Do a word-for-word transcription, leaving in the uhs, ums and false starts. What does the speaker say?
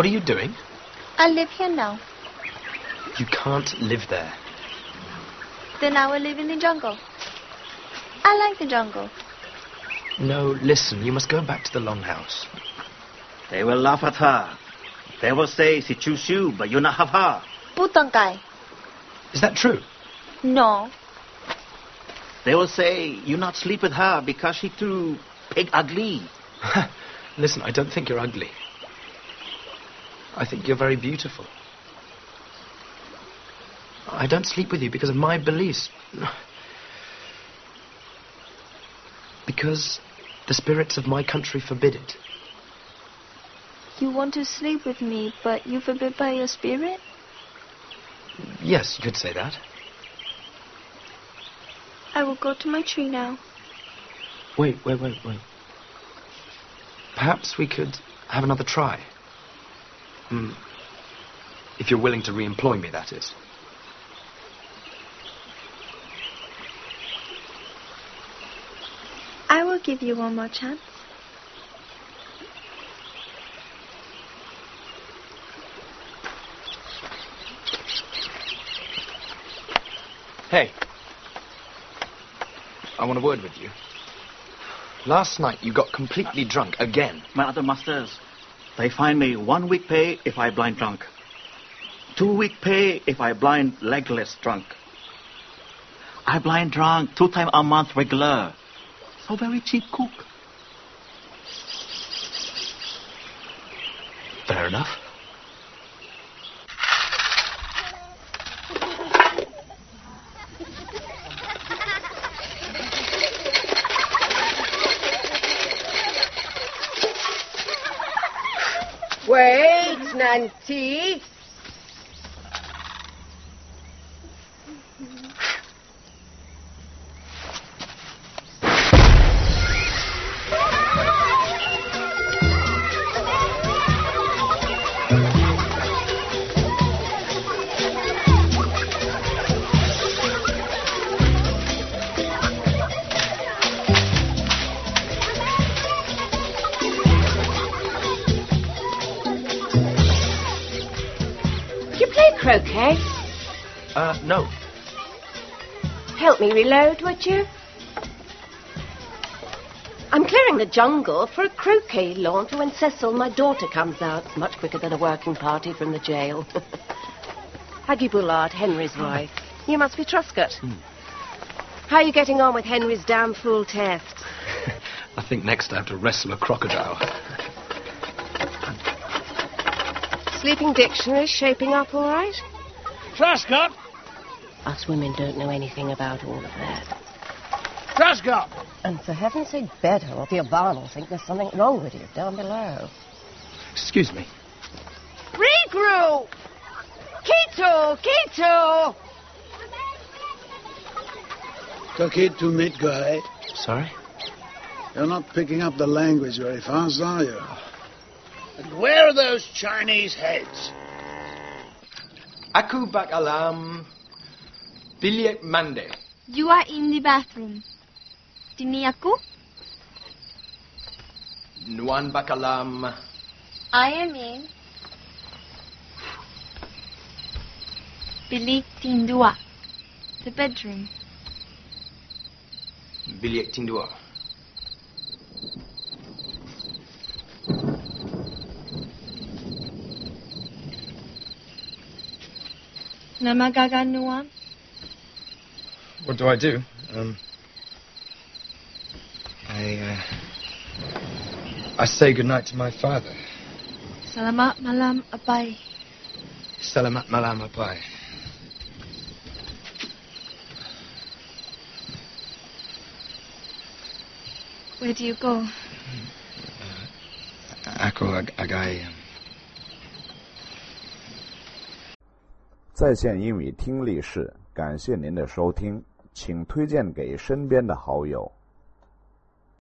What are you doing? I live here now. You can't live there. Then I will live in the jungle. I like the jungle. No, listen, you must go back to the longhouse. They will laugh at her. They will say she choose you, but you not have her. Putangkai. Is that true? No. They will say you not sleep with her because she too pig ugly. Listen, I don't think you're ugly. I think you're very beautiful. I don't sleep with you because of my beliefs. Because the spirits of my country forbid it. You want to sleep with me, but you forbid by your spirit? Yes, you could say that. I will go to my tree now. Wait, wait, wait, wait. Perhaps we could have another try. Mm. If you're willing to re-employ me, that is. I will give you one more chance. Hey. I want a word with you. Last night you got completely drunk again. My other masters, they find me one week pay if I blind drunk. Two week pay if I blind legless drunk. I blind drunk two times a month regular. So very cheap cook. Fair enough. Wait, Nancy. Croquet? Uh, no. Help me reload, would you? I'm clearing the jungle for a croquet launch when Cecil, my daughter, comes out. Much quicker than a working party from the jail. Aggie Bullard, Henry's wife. You must be Truscott. Hmm. How are you getting on with Henry's damn fool test? I think next I have to wrestle a crocodile. Sleeping dictionary shaping up all right? Truscott! Us women don't know anything about all of that. Truscott! And for heaven's sake, better, or the Yavana will think there's something wrong with you down below. Excuse me. Regroup! Quito! Quito! Takit to meet guy. Sorry? You're not picking up the language very fast, are you? And where are those Chinese heads? Aku bak alam bilik mandi. You are in the bathroom. Dini aku? Nuan bak alam. I am in bilik tindua, the bedroom. Bilik tindua. Namagaganuan? What do I do? Um, I, uh, I say goodnight to my father. Salamat malam, Apay. Salamat malam, Apay. Where do you go? Uh, ako ag agay. 在线英语听力室，感谢您的收听，请推荐给身边的好友。